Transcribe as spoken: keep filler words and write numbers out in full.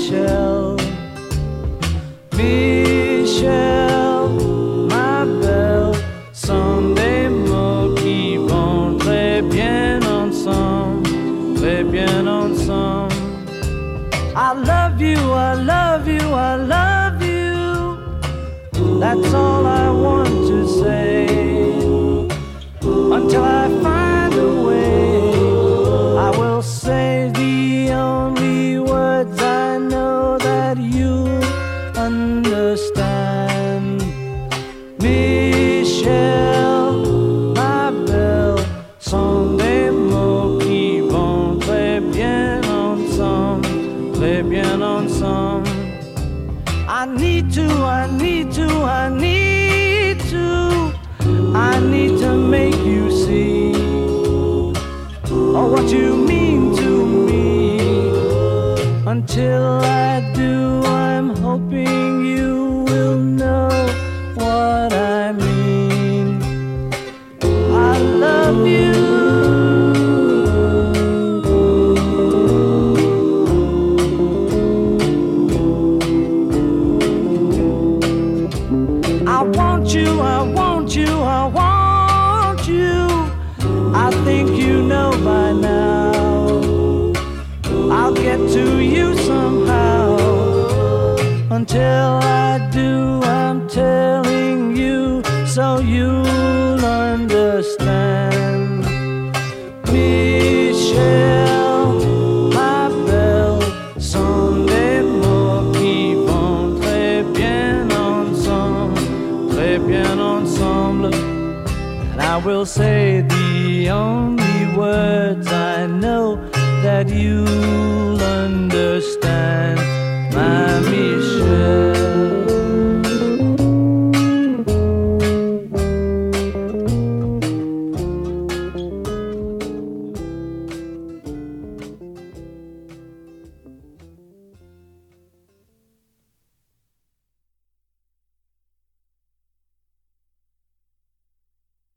Michelle, Michelle, ma belle, sont des mots qui vont très bien ensemble, très bien ensemble. I love you, I love you, I love you. That's all I want to say. Until I find a way, I will say the only words I know that you understand. Michelle, ma belle, sont des mots qui vont très bien ensemble, très bien ensemble. I need to, I need to, I need to, I need to make you see oh, what you mean to me. Until I do, I'm hoping you will know what I mean. I love you. I want you, I want you, I want you. I think you know by now. I'll get to you somehow. Until I do, I'm telling you so you'll understand. Michelle, ma belle, sont des mots qui vont très bien ensemble, très bien ensemble. And I will say the only words I know that you'll understand.